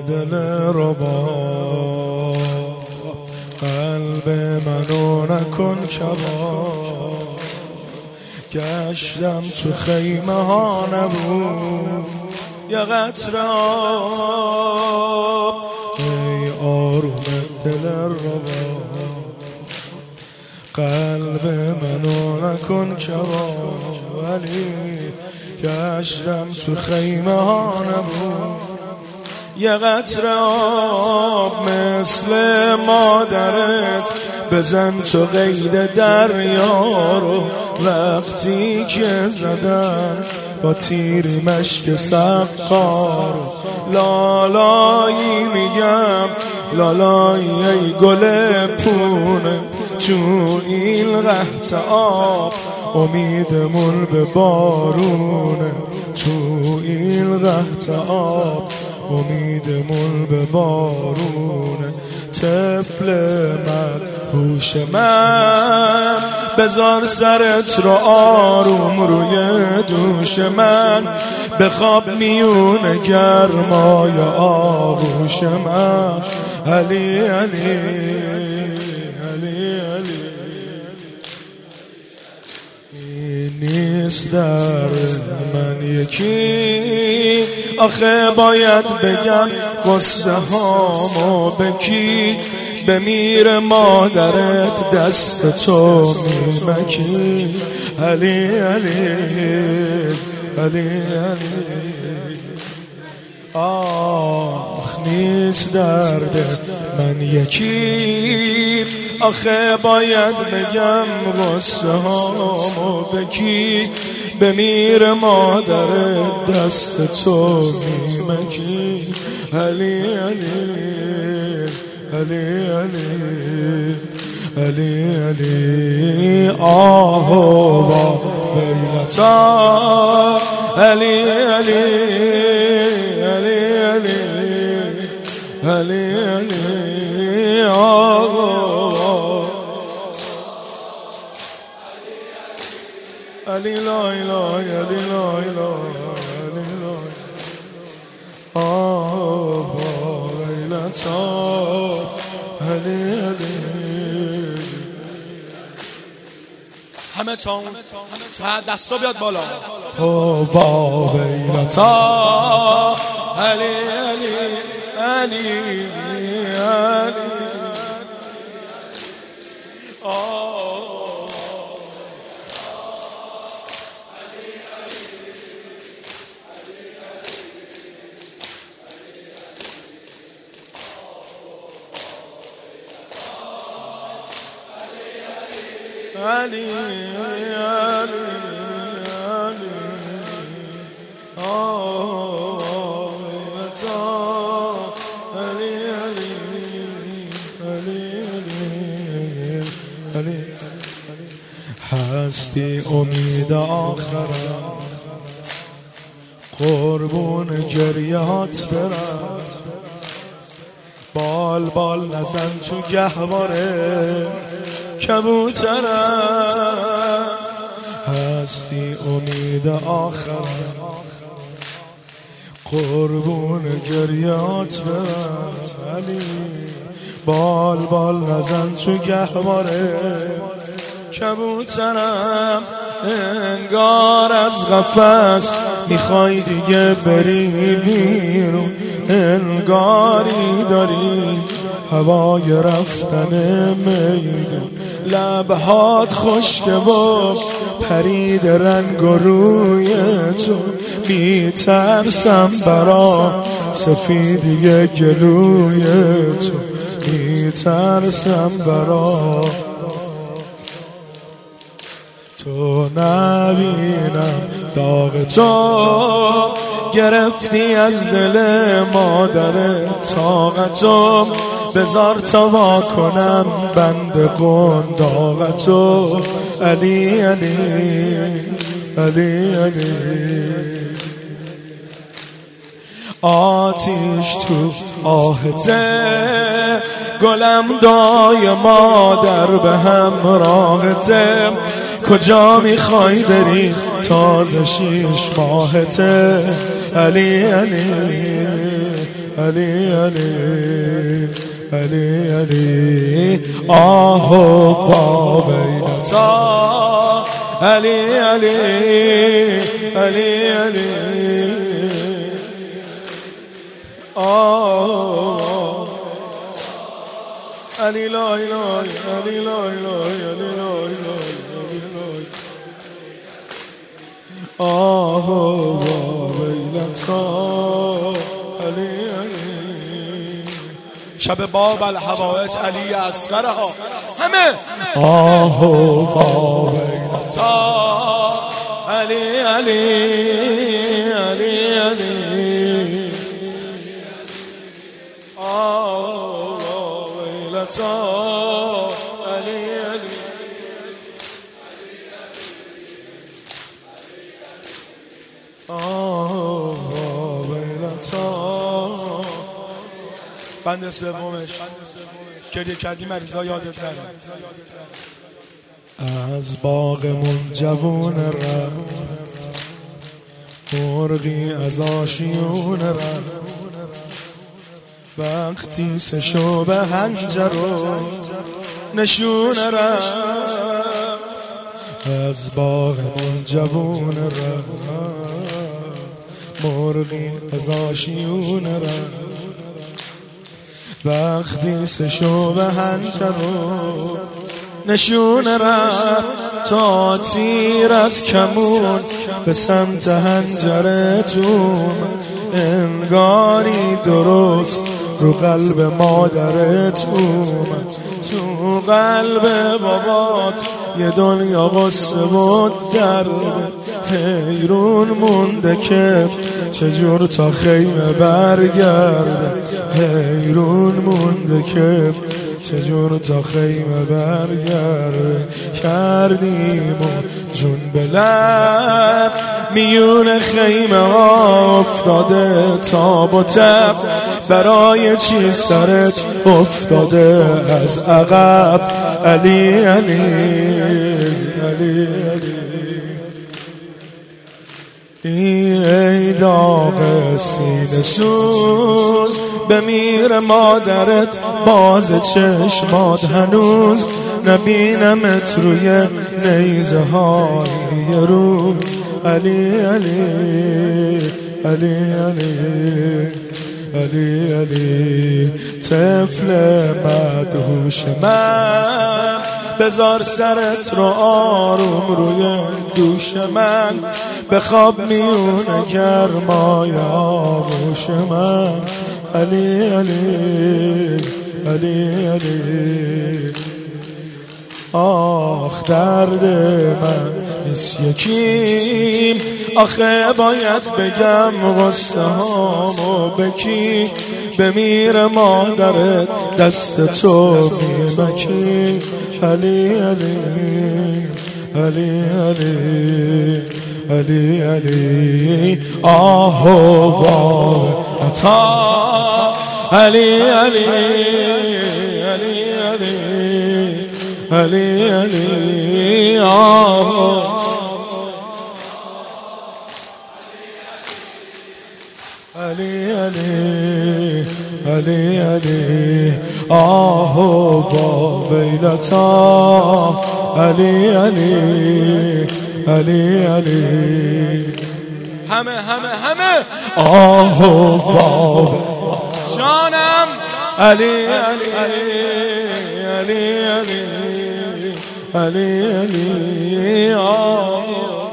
دل ربا، قلب منو نکن کباب. گشتم تو خیمه ها نبود یه قطره آب، ای آروم دل ربا، قلب منو نکن کباب. ولی گشتم تو خیمه ها نبود یه قطره آب، مثل مادرت بزن تو قید دریا رو. وقتی که زدن با تیری مشک سقار، لالایی میگم لالایی ای گل پونه، تو این قحط آب امیدمون به بارونه، تو این قحط آب امیدمون به بارونه. طفل من هوش من، بذار سرت رو آروم روی دوش من، بخواب میونه گرمای آغوش من. علی علی علی علی، این نیست در من یکی، آخه باید بگم قصه هامو بکی، بمیر مادرت دست تو میمکی. علی علی علی علی، آخ نیست درد من یکی، آخه باید بگم غصه هامو بکی، بمیر مادرت دست تو میمکی. علی علی علی علی علی علی، آهو با ویلتا. علی علی علی علی علی علی، آهو علی لا اله علی لا اله علی لا، آهو ویلتا. علی علی، همه چاون دستا بیاد بالا. با ویلتا. علی علی علی علی، علی علی علی، علی علی علی علی. هستی امید آخرم، قربون گریهات برم، بال بال نزن تو گهواره کبوترم. هستی امید آخرم، قربون گریات برم. علی بال بال نزن تو گهواره کبوترم. انگار از قفس میخوای دیگه بری بیرون، انگاری داری هوای رفتن میدون. لبهات خشک و پرید رنگ و روی تو، میترسم برا سفیدی گلوی تو، میترسم برا تو نبینم داغ تو. گرفتی از دل مادر طاقتو، بذار تا وا کنم بند قنداقتو. علی علی علی علی، آتیش تو آهته، گلم دای مادر به همراهته. کجا میخوای بری تازه 6 ماهته. علی علی علی علی علی علی آه با بیلتا علی علی علی علی آه علی لا اله علی لا اله علی لا اله آه با بیلتا علی علی شب باب الحوائج علی اصغرها همه آه با بیلتا علی علی علی علی آه با بیلتا علی علی آه با بیلتا بند سومش گریه کردی مریضا یادت نره از باغمون جوون رفت مرغی از آشیون رفت وقتی سشو به هنجرو نشون رفت از باغمون جوون رفت مرغی از آشیون رفت وقتی سشو به هنجرو نشون رفت تا تیر از کمون به سمت هنجرتون انگاری درست رو قلب مادرت اومد تو قلب بابات یه دنیا غصه و درد حیرون مونده که چجور تا خیمه برگرده حیرون مونده که چجور تا خیمه برگرده کردیم و جون به لب میون خیمه ها افتاده تاب و تب برای چی سرت افتاده از عقب علی علی علی علی ای داغ سینه سوز بمیر مادرت باز چشمات هنوز نبینمت روی نیزه های یه روز علی علی علی علی علی علی طفل مدهوش من بذار سرت رو آروم روی دوش من بخواب میونه گرمای آغوش من علی علی علی علی آخ درد من نیست یکیم آخه باید بگم غصه هامو بکی بمیر مادرت دست تو میمکی علی علی علی علی علی علی آه و عطا علی علی علی علی علی علی آه علی علی علی علی آه با بیلتا علی علی علی علی همه آه با جانم علی علی علی علی علی علی آه